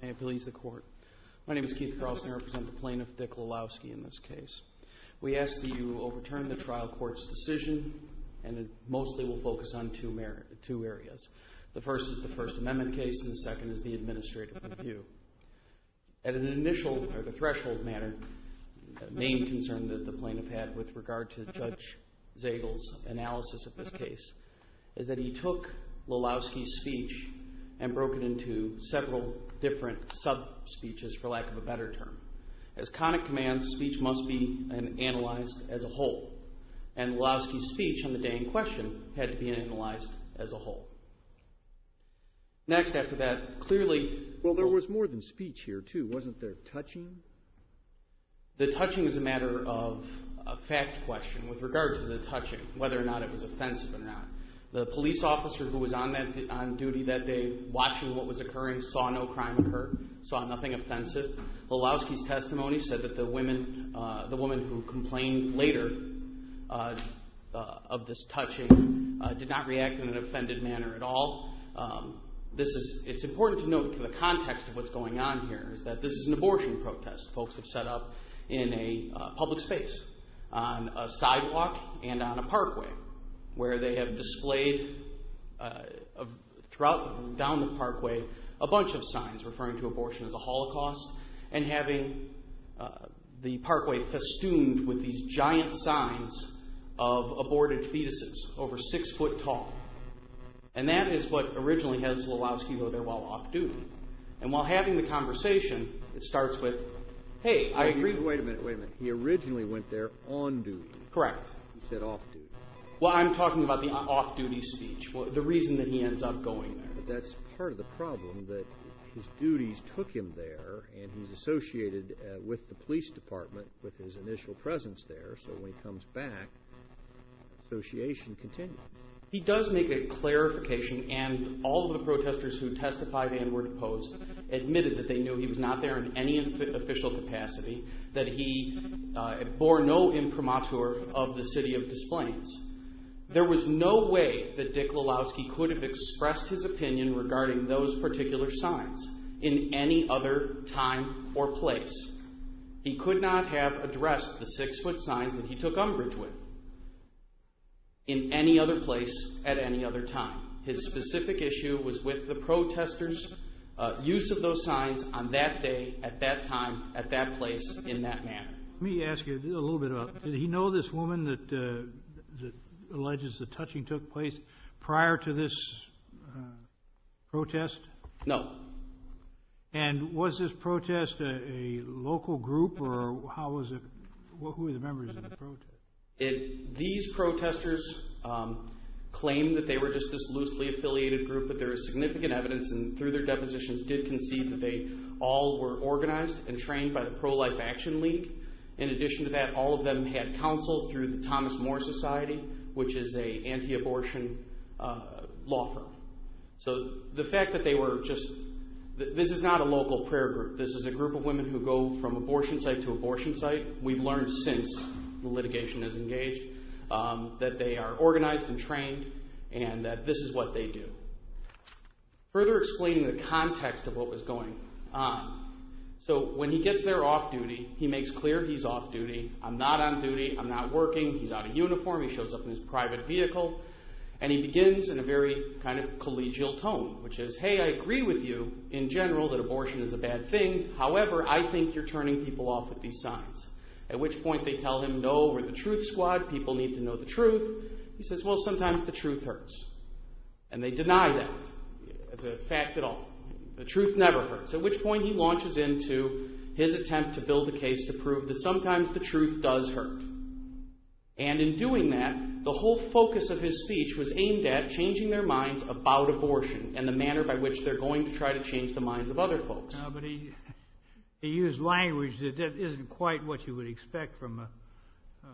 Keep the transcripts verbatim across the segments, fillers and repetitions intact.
May it please the Court. My name is Keith Carlson. I represent the plaintiff, Dick Lelowski, in this case. We ask that you overturn the trial court's decision, and it mostly will focus on two, mer- two areas. The first is the First Amendment case, and the second is the administrative review. At an initial, or the threshold matter, the main concern that the plaintiff had with regard to Judge Zagel's analysis of this case is that he took Lelowski's speech and broke it into several different sub-speeches, for lack of a better term. As Connick commands, speech must be analyzed as a whole, and Lelowski's speech on the day in question had to be analyzed as a whole. Next, after that, clearly... Well, there was more than speech here, too. Wasn't there touching? The touching is a matter of a fact question with regard to the touching, whether or not it was offensive or not. The police officer who was on that on duty that day, watching what was occurring, saw no crime occur, saw nothing offensive. Lelowski's testimony said that the women, uh, the woman who complained later uh, uh, of this touching uh, did not react in an offended manner at all. Um, this is it's important to note, for the context of what's going on here, is that this is an abortion protest. Folks have set up in a uh, public space, on a sidewalk and on a parkway, where they have displayed uh, of, throughout down the parkway a bunch of signs referring to abortion as a Holocaust, and having uh, the parkway festooned with these giant signs of aborted fetuses over six foot tall. And that is what originally has Lelowski go there while off duty. And while having the conversation, it starts with, hey, I agree. He, wait a minute, wait a minute. He originally went there on duty. Correct. He said off duty. Well, I'm talking about the off-duty speech, well, the reason that he ends up going there. But that's part of the problem, that his duties took him there, and he's associated uh, with the police department with his initial presence there, so when he comes back, association continues. He does make a clarification, and all of the protesters who testified and were deposed admitted that they knew he was not there in any official capacity, that he uh, bore no imprimatur of the city of Des Plaines. There was no way that Dick Lelowski could have expressed his opinion regarding those particular signs in any other time or place. He could not have addressed the six-foot signs that he took umbrage with in any other place at any other time. His specific issue was with the protesters' uh, use of those signs on that day, at that time, at that place, in that manner. Let me ask you a little bit about, did he know this woman that, uh, that alleges the touching took place prior to this uh, protest? No. And was this protest a, a local group, or how was it, who were the members of the protest? It, these protesters um, claim that they were just this loosely affiliated group, but there is significant evidence, and through their depositions did concede that they all were organized and trained by the Pro-Life Action League. In addition to that, all of them had counsel through the Thomas More Society, which is a anti-abortion uh, law firm. So the fact that they were just, this is not a local prayer group. This is a group of women who go from abortion site to abortion site. We've learned since the litigation is engaged um, that they are organized and trained, and that this is what they do. Further explaining the context of what was going on. So when he gets there off duty, he makes clear he's off duty. I'm not on duty. I'm not working. He's out of uniform. He shows up in his private vehicle. And he begins in a very kind of collegial tone, which is, hey, I agree with you in general that abortion is a bad thing. However, I think you're turning people off with these signs. At which point they tell him, no, we're the truth squad. People need to know the truth. He says, well, sometimes the truth hurts. And they deny that as a fact at all. The truth never hurts. At which point he launches into his attempt to build a case to prove that sometimes the truth does hurt. And in doing that, the whole focus of his speech was aimed at changing their minds about abortion and the manner by which they're going to try to change the minds of other folks. No, but he, he used language that isn't quite what you would expect from a, uh,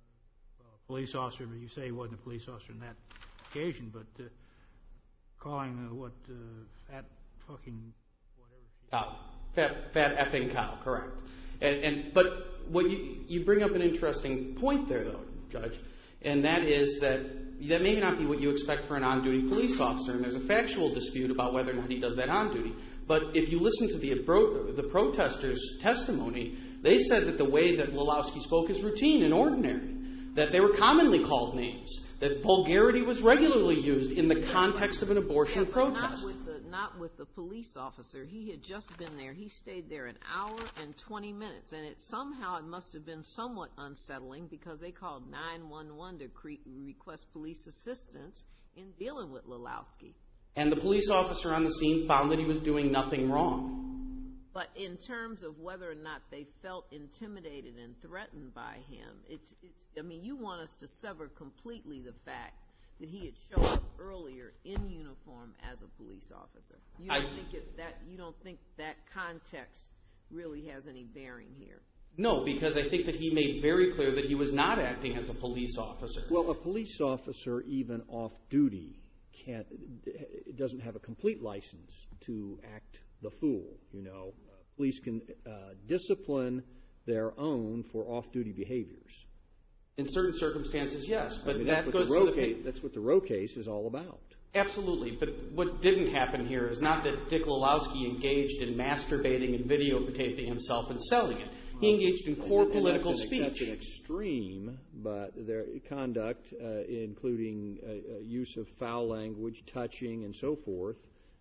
a police officer. But you say he wasn't a police officer on that occasion, but uh, calling uh, what uh, fat fucking whatever she cow, fat, fat effing cow, correct. And, and but what you you bring up an interesting point there, though, Judge, and that is that that may not be what you expect for an on-duty police officer, and there's a factual dispute about whether or not he does that on duty. But if you listen to the, the protesters' testimony, they said that the way that Lulowski spoke is routine and ordinary, that they were commonly called names, that vulgarity was regularly used in the context of an abortion yeah, protest. Not with, the, not with the police officer. He had just been there. He stayed there an hour and twenty minutes, and it somehow it must have been somewhat unsettling because they called nine one one to cre- request police assistance in dealing with Lulowski. And the police officer on the scene found that he was doing nothing wrong. But in terms of whether or not they felt intimidated and threatened by him, it's, it's, I mean, you want us to sever completely the fact that he had showed up earlier in uniform as a police officer. You don't, I, think, it, that, you don't think that context really has any bearing here? No, because I think that he made very clear that he was not acting as a police officer. Well, a police officer, even off duty, can't, doesn't have a complete license to act the fool, you know. Uh, police can uh, discipline their own for off-duty behaviors. In certain circumstances, yes, but I mean, that goes to the... Case, that's what the Roe case is all about. Absolutely, but what didn't happen here is not that Dick Lulowski engaged in masturbating and videotaping himself and selling it. He engaged in core and, and political that's an, speech. That's an extreme, but their conduct, uh, including uh, uh, use of foul language, touching, and so forth,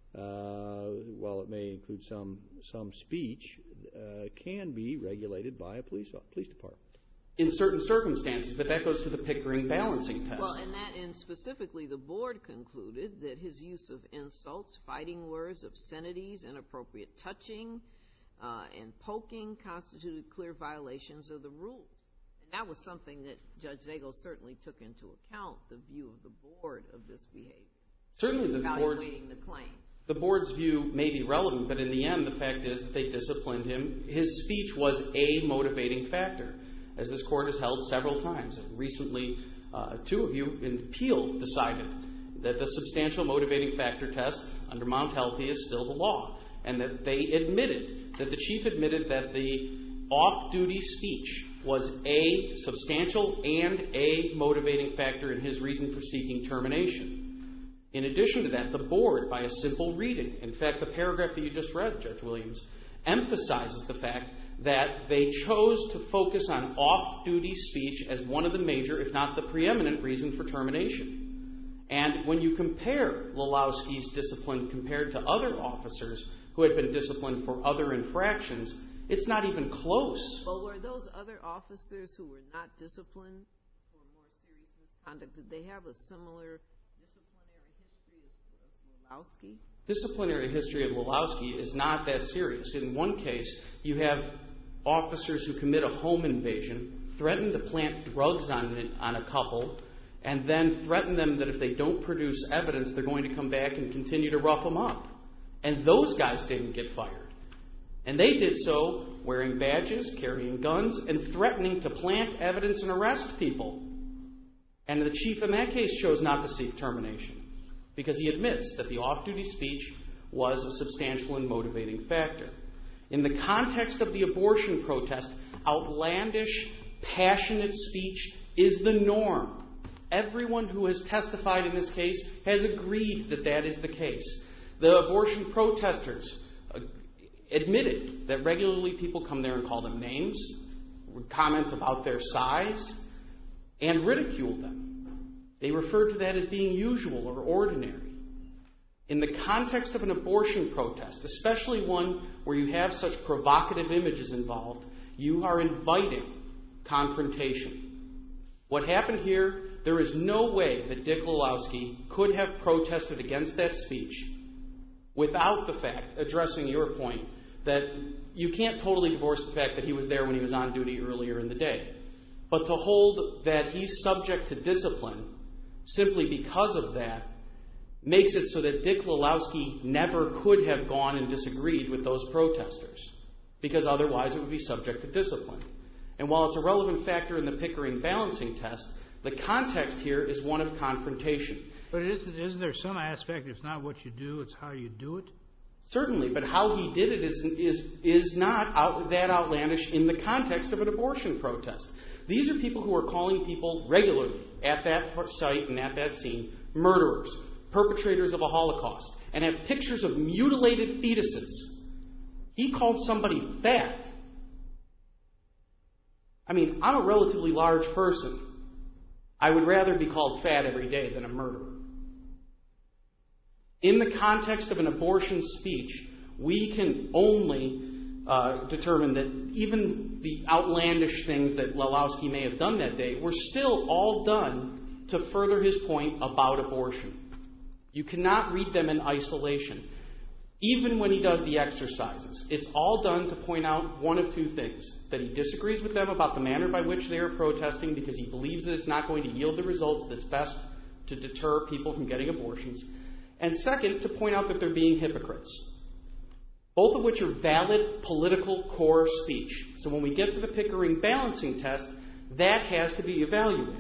uh, while it may include some some speech, uh, can be regulated by a police police department. In certain circumstances, but that goes to the Pickering balancing test. Well, and that, and specifically, the board concluded that his use of insults, fighting words, obscenities, inappropriate touching, uh, and poking constituted clear violations of the rules. And that was something that Judge Zagel certainly took into account, the view of the board of this behavior. Certainly, the board. Evaluating the claim. The board's view may be relevant, but in the end, the fact is that they disciplined him. His speech was a motivating factor, as this court has held several times. And recently, uh, two of you in Peel decided that the substantial motivating factor test under Mount Healthy is still the law, and that they admitted, that the chief admitted that the off-duty speech was a substantial and a motivating factor in his reason for seeking termination. In addition to that, the board, by a simple reading, in fact, the paragraph that you just read, Judge Williams, emphasizes the fact that they chose to focus on off-duty speech as one of the major, if not the preeminent, reason for termination. And when you compare Lulowski's discipline compared to other officers who had been disciplined for other infractions, it's not even close. Well, were those other officers who were not disciplined for more serious misconduct, did they have a similar Lulowski? Disciplinary history of Lulowski is not that serious. In one case, you have officers who commit a home invasion, threaten to plant drugs on, on a couple, and then threaten them that if they don't produce evidence, they're going to come back and continue to rough them up. And those guys didn't get fired. And they did so wearing badges, carrying guns, and threatening to plant evidence and arrest people. And the chief in that case chose not to seek termination, because he admits that the off-duty speech was a substantial and motivating factor. In the context of the abortion protest, outlandish, passionate speech is the norm. Everyone who has testified in this case has agreed that that is the case. The abortion protesters admitted that regularly people come there and call them names, comment about their size, and ridicule them. They referred to that as being usual or ordinary. In the context of an abortion protest, especially one where you have such provocative images involved, you are inviting confrontation. What happened here, there is no way that Dick Lulowski could have protested against that speech without the fact, addressing your point, that you can't totally divorce the fact that he was there when he was on duty earlier in the day. But to hold that he's subject to discipline simply because of that makes it so that Dick Lulowski never could have gone and disagreed with those protesters, because otherwise it would be subject to discipline. And while it's a relevant factor in the Pickering balancing test, the context here is one of confrontation. But isn't, isn't there some aspect, it's not what you do, it's how you do it? Certainly, but how he did it is, is, is not out, that outlandish in the context of an abortion protest. These are people who are calling people regularly at that site and at that scene murderers, perpetrators of a Holocaust. and have pictures of mutilated fetuses. He called somebody fat. I mean, I'm a relatively large person. I would rather be called fat every day than a murderer. In the context of an abortion speech, we can only uh, determine that even the outlandish things that Lalowski may have done that day were still all done to further his point about abortion. You cannot read them in isolation. Even when he does the exercises, it's all done to point out one of two things: that he disagrees with them about the manner by which they are protesting because he believes that it's not going to yield the results that's best to deter people from getting abortions, and second, to point out that they're being hypocrites, both of which are valid political core speech. So when we get to the Pickering balancing test, that has to be evaluated.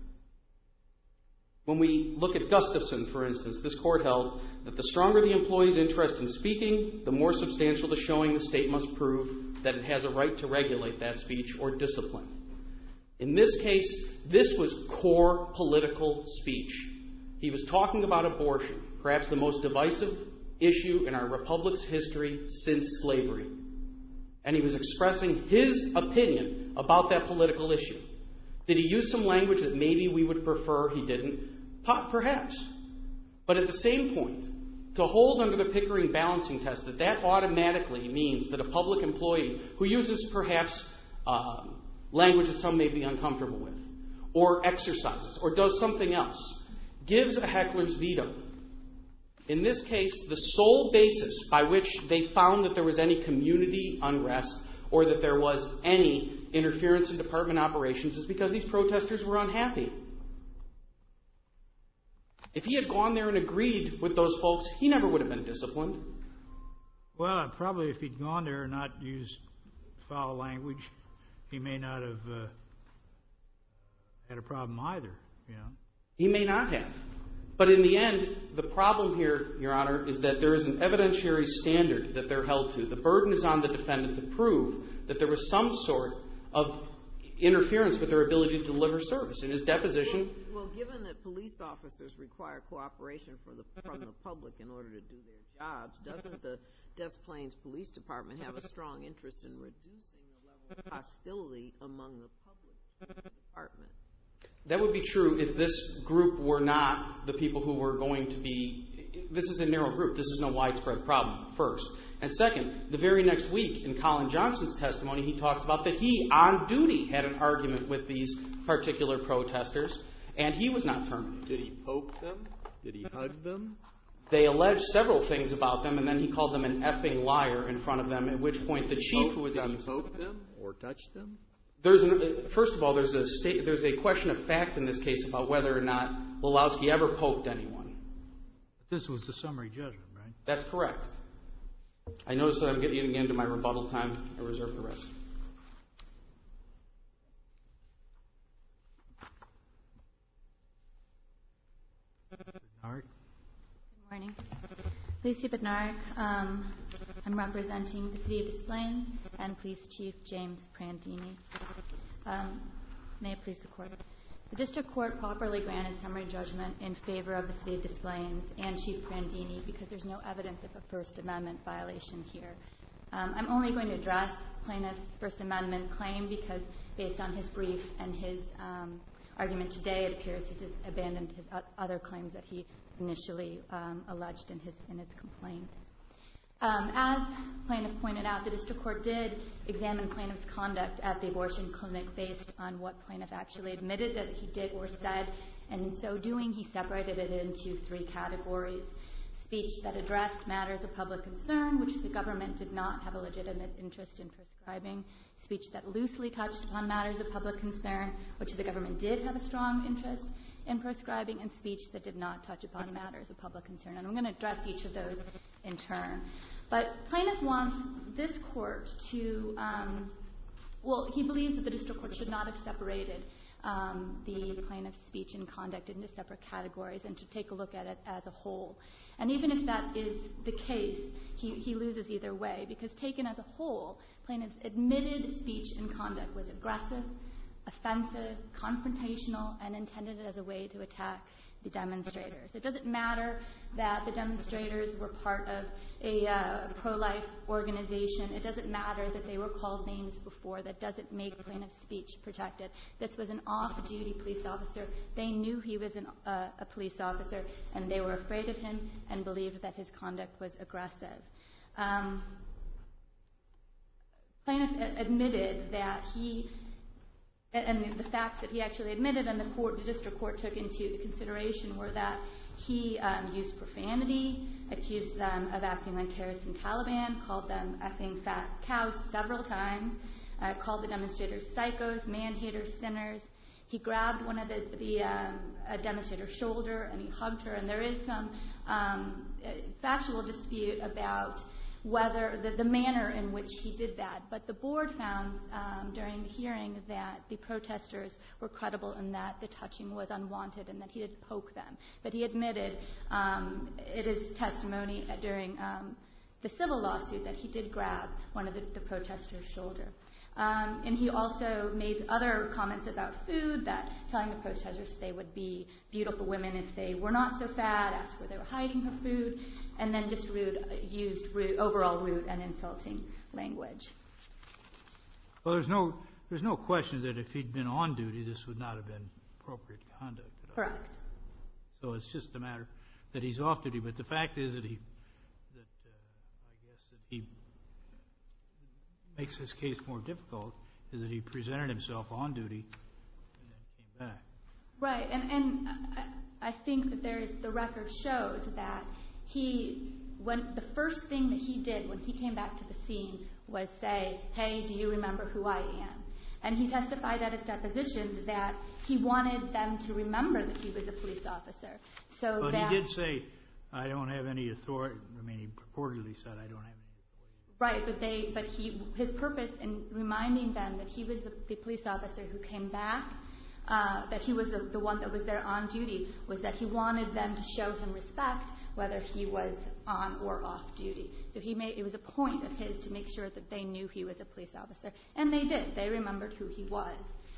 When we look at Gustafson, for instance, this court held that the stronger the employee's interest in speaking, the more substantial the showing the state must prove that it has a right to regulate that speech or discipline. In this case, this was core political speech. He was talking about abortion, perhaps the most divisive issue in our republic's history since slavery. And he was expressing his opinion about that political issue. Did he use some language that maybe we would prefer he didn't? Perhaps. But at the same point, to hold under the Pickering balancing test that that automatically means that a public employee who uses perhaps uh, language that some may be uncomfortable with, or exercises, or does something else, gives a heckler's veto. In this case, the sole basis by which they found that there was any community unrest or that there was any interference in department operations is because these protesters were unhappy. If he had gone there and agreed with those folks, he never would have been disciplined. Well, probably if he'd gone there and not used foul language, he may not have uh, had a problem either. You know? He may not have. But in the end, the problem here, Your Honor, is that there is an evidentiary standard that they're held to. The burden is on the defendant to prove that there was some sort of interference with their ability to deliver service. In his deposition... Well, well given that police officers require cooperation from the, from the public in order to do their jobs, doesn't the Des Plaines Police Department have a strong interest in reducing the level of hostility among the public to the department? That would be true if this group were not the people who were going to be... This is a narrow group. This is no widespread problem, first. And second, the very next week in Colin Johnson's testimony, he talks about that he, on duty, had an argument with these particular protesters, and he was not terminated. Did he poke them? Did he hug them? They alleged several things about them, and then he called them an effing liar in front of them, at which point the chief, who was... Did he poke them or touch them? There's an, first of all, there's a state, there's a question of fact in this case about whether or not Lalowski ever poked anyone. This was the summary judgment, right? That's correct. I notice that I'm getting into my rebuttal time. I reserve the rest. Bednarik. Good morning. Lucy Bednarik. Um, I'm representing the City of Des Plaines and Police Chief James Prandini. Um, may it please the Court. The District Court properly granted summary judgment in favor of the City of Des Plaines and Chief Prandini because there's no evidence of a First Amendment violation here. Um, I'm only going to address plaintiff's First Amendment claim because based on his brief and his um, argument today, it appears he's abandoned his other claims that he initially um, alleged in his, in his complaint. Um, as plaintiff pointed out, the district court did examine plaintiff's conduct at the abortion clinic based on what plaintiff actually admitted that he did or said, and in so doing, he separated it into three categories. Speech that addressed matters of public concern, which the government did not have a legitimate interest in prescribing. Speech that loosely touched upon matters of public concern, which the government did have a strong interest in prescribing, and speech that did not touch upon matters of public concern. And I'm going to address each of those in turn. But plaintiff wants this court to, um, well, he believes that the district court should not have separated um, the plaintiff's speech and conduct into separate categories and to take a look at it as a whole. And even if that is the case, he, he loses either way, because taken as a whole, plaintiff's admitted speech and conduct was aggressive, offensive, confrontational, and intended as a way to attack the demonstrators. It doesn't matter that the demonstrators were part of a uh, pro-life organization. It doesn't matter that they were called names before. That doesn't make plaintiff's speech protected. This was an off-duty police officer. They knew he was an, uh, a police officer, and they were afraid of him and believed that his conduct was aggressive. Um, plaintiff admitted that he and the facts that he actually admitted and the court, the district court took into consideration were that he um, used profanity, accused them of acting like terrorists in Taliban, called them effing fat cows several times, uh, called the demonstrators psychos, man-haters, sinners. He grabbed one of the, the um, a demonstrator's shoulder and he hugged her, and there is some um, factual dispute about whether the, the manner in which he did that. But the board found um, during the hearing that the protesters were credible in that the touching was unwanted and that he did poke them. But he admitted, um, it is testimony during um, the civil lawsuit, that he did grab one of the, the protesters' shoulder. Um, and he also made other comments about food, that telling the protesters they would be beautiful women if they were not so fat, asked where they were hiding her food, and then just rude, uh, used rude, overall rude and insulting language. Well, there's no there's no question that if he'd been on duty, this would not have been appropriate conduct at all. Correct. So it's just a matter that he's off duty. But the fact is that he, that uh, I guess that he makes his case more difficult is that he presented himself on duty and then came back. Right, and, and I, I think that there is, the record shows that he, when the first thing that he did when he came back to the scene was say, hey, do you remember who I am? And he testified at his deposition that he wanted them to remember that he was a police officer. So but that, he did say, I don't have any authority. I mean, he purportedly said, I don't have any authority. Right, but they, but he, his purpose in reminding them that he was the, the police officer who came back, uh, that he was the, the one that was there on duty, was that he wanted them to show him respect, whether he was on or off duty. So he made, it was a point of his to make sure that they knew he was a police officer, and they did. They remembered who he was.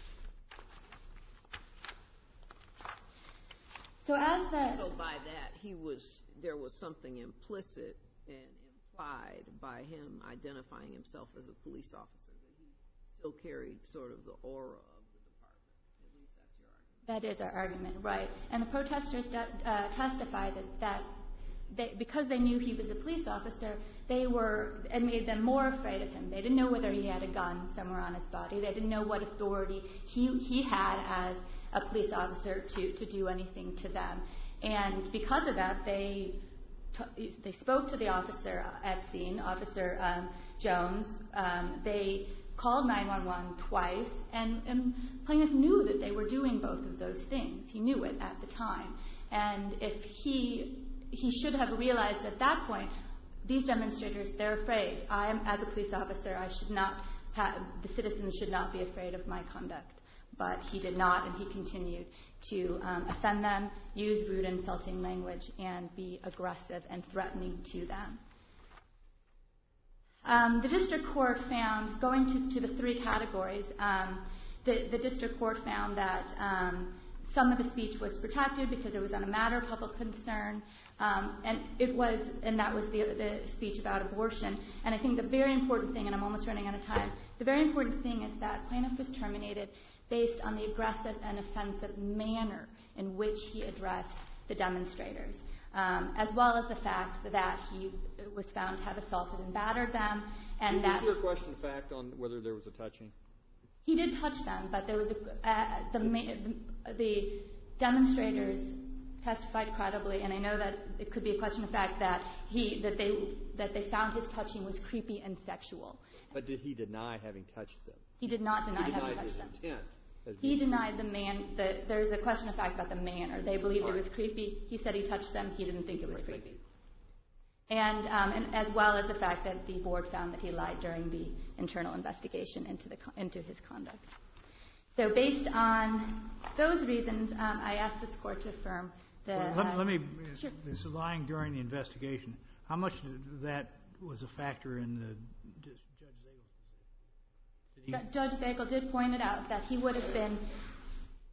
So as the so by that he was there was something implicit and implied by him identifying himself as a police officer, that he still carried sort of the aura of the department. At least that's your argument. That is our argument, right. And the protesters de- uh, testified that, that they, because they knew he was a police officer, they were, it made them more afraid of him. They didn't know whether he had a gun somewhere on his body. They didn't know what authority he, he had as a police officer to, to do anything to them. And because of that, they t- they spoke to the officer at scene, Officer um, Jones. Um, they called nine one one twice, and, and plaintiff knew that they were doing both of those things. He knew it at the time. And if he he should have realized at that point, these demonstrators, they're afraid. I am, as a police officer, I should not have, the citizens should not be afraid of my conduct. But he did not, and he continued to um, offend them, use rude, insulting language, and be aggressive and threatening to them. Um, the district court found, going to, to the three categories, um, the, the district court found that um, some of the speech was protected because it was on a matter of public concern, um, and it was, and that was the, the speech about abortion. And I think the very important thing, and I'm almost running out of time, the very important thing is that plaintiff was terminated based on the aggressive and offensive manner in which he addressed the demonstrators, um, as well as the fact that he was found to have assaulted and battered them, and Is that there a question of fact on whether there was a touching? he did touch them, but there was a, uh, the, the the demonstrators testified credibly, and I know that it could be a question of fact that he that they that they found his touching was creepy and sexual. But did he deny having touched them? He did not deny he having denied touched his them. intent. As He being denied the man. The, there's a question of fact about the manner. They believed Right. it was creepy. He said he touched them. He didn't think it was Right, thank creepy. And, um, and as well as the fact that the board found that he lied during the internal investigation into the into his conduct. So based on those reasons, um, I ask this court to affirm the. Well, let, uh, let me. Sure. This lying during the investigation. How much of that was a factor in the Judge Zagel's decision? Did he, Judge Zagel did point it out that he would have been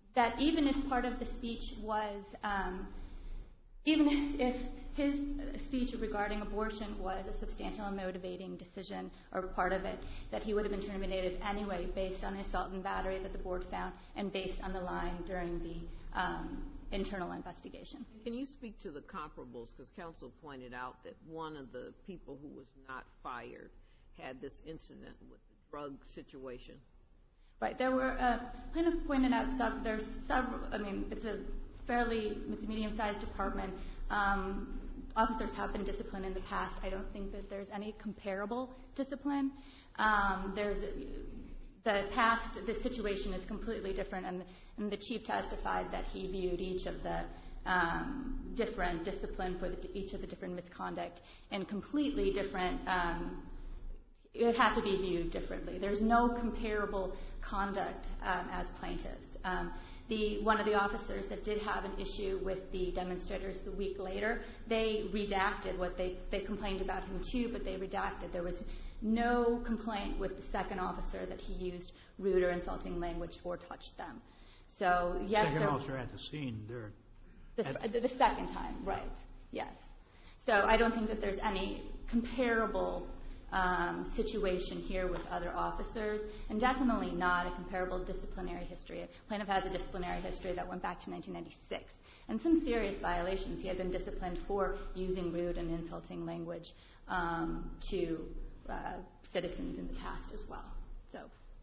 that even if part of the speech was, um, even if, if his speech regarding abortion was a substantial and motivating decision or part of it, that he would have been terminated anyway based on the assault and battery that the board found and based on the lying during the um, internal investigation. Can you speak to the comparables? Because counsel pointed out that one of the people who was not fired had this incident with the drug situation. Right. There were, uh, plaintiff pointed out, sub, there's several, I mean, it's a fairly, it's a medium-sized department. Um, officers have been disciplined in the past. I don't think that there's any comparable discipline. Um, there's, the past, the situation is completely different, and, and the chief testified that he viewed each of the um, different discipline for the, each of the different misconduct in completely different, um, it had to be viewed differently. There's no comparable conduct um, as plaintiffs. Um, the, one of the officers that did have an issue with the demonstrators the week later, they redacted what they, they complained about him too, but they redacted. There was no complaint with the second officer that he used rude or insulting language or touched them. So, yes. Second there, officer at the scene there. The, the, the second time, right, yes. So I don't think that there's any comparable Um, situation here with other officers, and definitely not a comparable disciplinary history. Plaintiff has a disciplinary history that went back to nineteen ninety-six, and some serious violations. He had been disciplined for using rude and insulting language um, to uh, citizens in the past as well. So,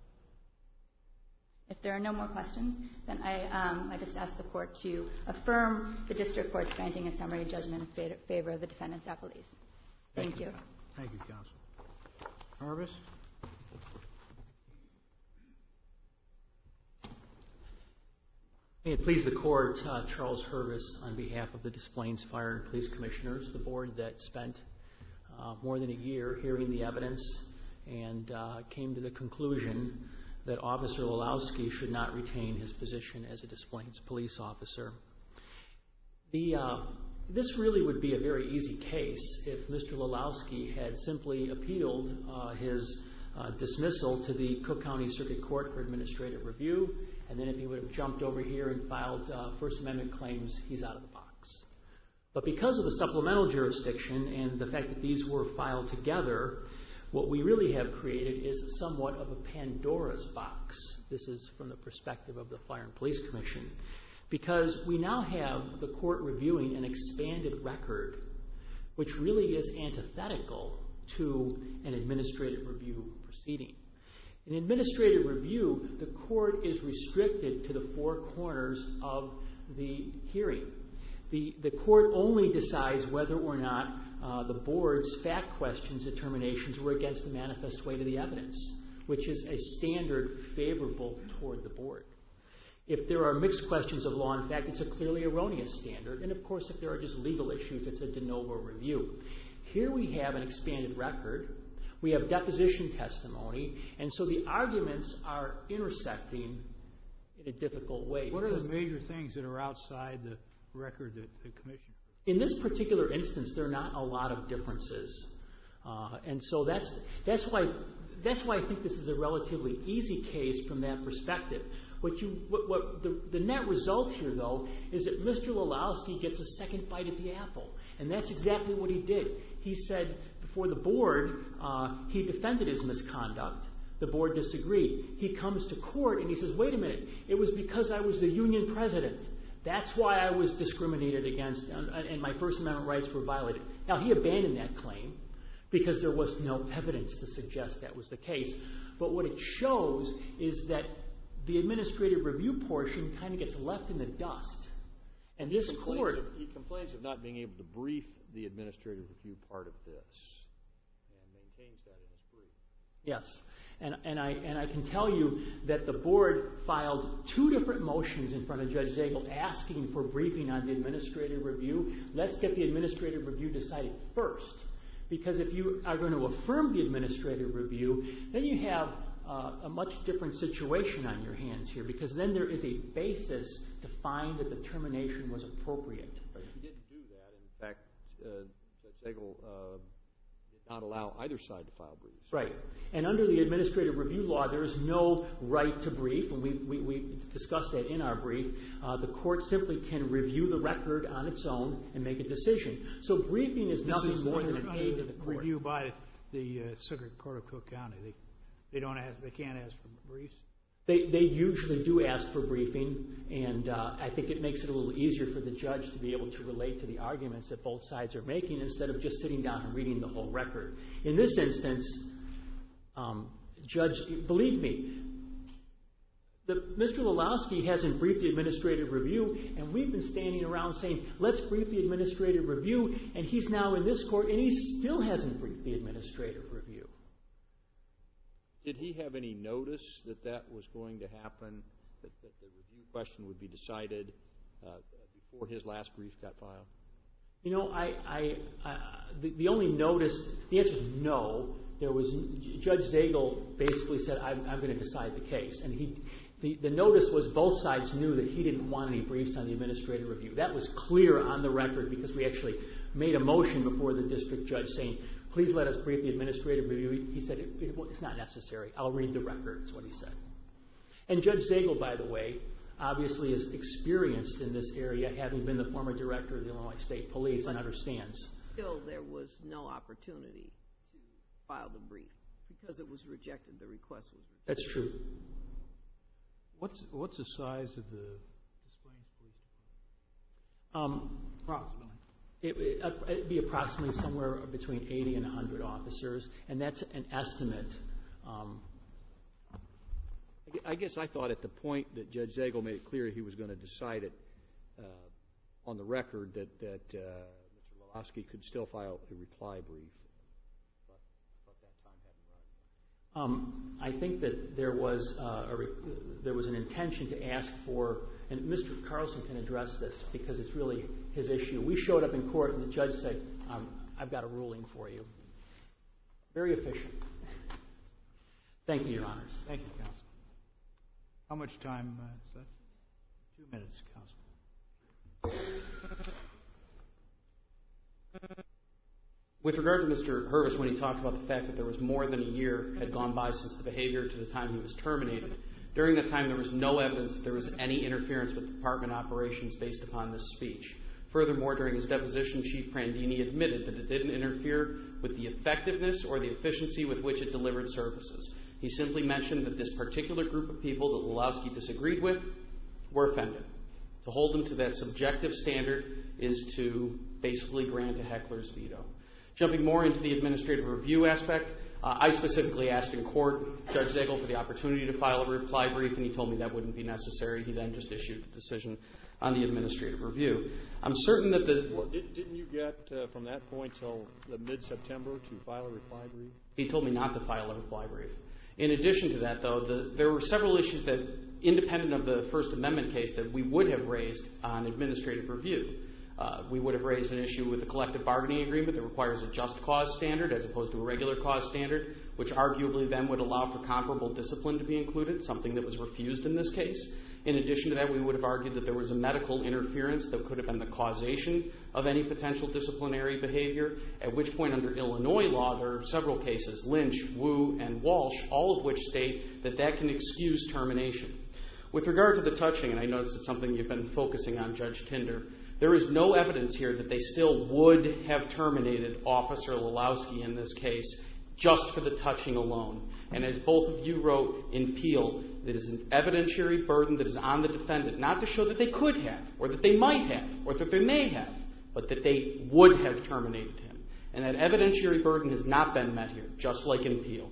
if there are no more questions, then I, um, I just ask the court to affirm the district court's granting a summary judgment in favor of the defendant's appellees. Thank, Thank you. you. Thank you, counsel. Hurwitz. May it please the court, uh, Charles Hurwitz on behalf of the Des Plaines Fire and Police Commissioners, the board that spent uh, more than a year hearing the evidence and uh, came to the conclusion that Officer Lelowski should not retain his position as a Des Plaines police officer. The uh, This really would be a very easy case if Mister Lelowski had simply appealed uh, his uh, dismissal to the Cook County Circuit Court for administrative review, and then if he would have jumped over here and filed uh, First Amendment claims, he's out of the box. But because of the supplemental jurisdiction and the fact that these were filed together, what we really have created is somewhat of a Pandora's box. This is from the perspective of the Fire and Police Commission. Because we now have the court reviewing an expanded record, which really is antithetical to an administrative review proceeding. In administrative review, the court is restricted to the four corners of the hearing. The, the court only decides whether or not uh, the board's fact questions determinations were against the manifest weight of the evidence, which is a standard favorable toward the board. If there are mixed questions of law and fact, it's a clearly erroneous standard. And, of course, if there are just legal issues, it's a de novo review. Here we have an expanded record. We have deposition testimony. And so the arguments are intersecting in a difficult way. What are the major things that are outside the record that the commission? In this particular instance, there are not a lot of differences. Uh, and so that's, that's, why, that's why I think this is a relatively easy case from that perspective. What you, what, what the, the net result here, though, is that Mister Lelowski gets a second bite at the apple. And that's exactly what he did. He said before the board, uh, he defended his misconduct. The board disagreed. He comes to court and he says, wait a minute, it was because I was the union president. That's why I was discriminated against and, and my First Amendment rights were violated. Now, he abandoned that claim because there was no evidence to suggest that was the case. But what it shows is that the administrative review portion kind of gets left in the dust. And this he court... Of, he complains of not being able to brief the administrative review part of this and maintains that in his brief. Yes. And, and, I, and I can tell you that the board filed two different motions in front of Judge Zagel asking for briefing on the administrative review. Let's get the administrative review decided first. Because if you are going to affirm the administrative review, then you have Uh, a much different situation on your hands here, because then there is a basis to find that the termination was appropriate. Right. He didn't do that. In fact, uh, Judge Zagel uh, did not allow either side to file briefs. Right. And under the administrative review law, there is no right to brief, and we, we, we discussed that in our brief. Uh, the court simply can review the record on its own and make a decision. So briefing is nothing This is more under, than an under aid the to the court. review by the uh, Circuit Court of Cook County. They, they don't ask, they can't ask for briefs. They, they usually do ask for briefing, and uh, I think it makes it a little easier for the judge to be able to relate to the arguments that both sides are making instead of just sitting down and reading the whole record. In this instance, um, Judge, believe me, the, Mister Lulowski hasn't briefed the administrative review, and we've been standing around saying, let's brief the administrative review, and he's now in this court, and he still hasn't briefed the administrative review. Did he have any notice that that was going to happen, that, that the review question would be decided uh, before his last brief got filed? You know, I, I, I the, the only notice, the answer is no. There was, Judge Zagel basically said, I'm, I'm going to decide the case. And he, the, the notice was both sides knew that he didn't want any briefs on the administrative review. That was clear on the record because we actually made a motion before the district judge saying, please let us brief the administrative review. He said, it, it, it's not necessary. I'll read the record, is what he said. And Judge Zagel, by the way, obviously is experienced in this area, having been the former director of the Illinois State Police, and understands. Still, there was no opportunity to file the brief because it was rejected. The request was rejected. That's true. What's what's the size of the Des Plaines Police Department? Um, Approximately. It would be approximately somewhere between eighty and one hundred officers, and that's an estimate. Um, I guess I thought at the point that Judge Zagel made it clear he was going to decide it uh, on the record that, that uh, Mister Lulowski could still file a reply brief. But I thought that time hadn't run. Um, I think that there was uh, a re- there was an intention to ask for, and Mister Carlson can address this because it's really his issue. We showed up in court and the judge said, um, I've got a ruling for you. Very efficient. Thank you, Your Honors. Thank you, Counsel. How much time uh, is that? Two minutes, Counsel. With regard to Mister Hurvis, when he talked about the fact that there was more than a year had gone by since the behavior to the time he was terminated, during that time there was no evidence that there was any interference with department operations based upon this speech. Furthermore, during his deposition, Chief Prandini admitted that it didn't interfere with the effectiveness or the efficiency with which it delivered services. He simply mentioned that this particular group of people that Lulowski disagreed with were offended. To hold them to that subjective standard is to basically grant a heckler's veto. Jumping more into the administrative review aspect, uh, I specifically asked in court Judge Zagel for the opportunity to file a reply brief, and he told me that wouldn't be necessary. He then just issued a decision on the administrative review. I'm certain that the... Well, did, didn't you get uh, from that point till the mid-September to file a reply brief? He told me not to file a reply brief. In addition to that, though, the, there were several issues that, independent of the First Amendment case, that we would have raised on administrative review. Uh, we would have raised an issue with the collective bargaining agreement that requires a just cause standard as opposed to a regular cause standard, which arguably then would allow for comparable discipline to be included, something that was refused in this case. In addition to that, we would have argued that there was a medical interference that could have been the causation of any potential disciplinary behavior, at which point under Illinois law there are several cases, Lynch, Wu, and Walsh, all of which state that that can excuse termination. With regard to the touching, and I noticed it's something you've been focusing on, Judge Tinder, there is no evidence here that they still would have terminated Officer Lulowski in this case just for the touching alone. And as both of you wrote in Peel, it is an evidentiary burden that is on the defendant, not to show that they could have, or that they might have, or that they may have, but that they would have terminated him. And that evidentiary burden has not been met here, just like in Peel.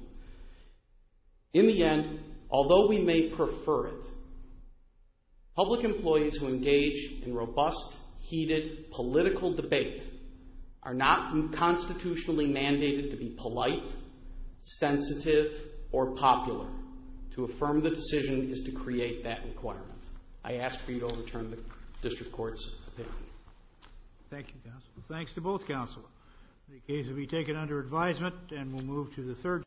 In the end, although we may prefer it, public employees who engage in robust, heated political debate are not constitutionally mandated to be polite, sensitive, or popular. To affirm the decision is to create that requirement. I ask for you to overturn the district court's opinion. Thank you, counsel. Thanks to both counsel. The case will be taken under advisement, and we'll move to the third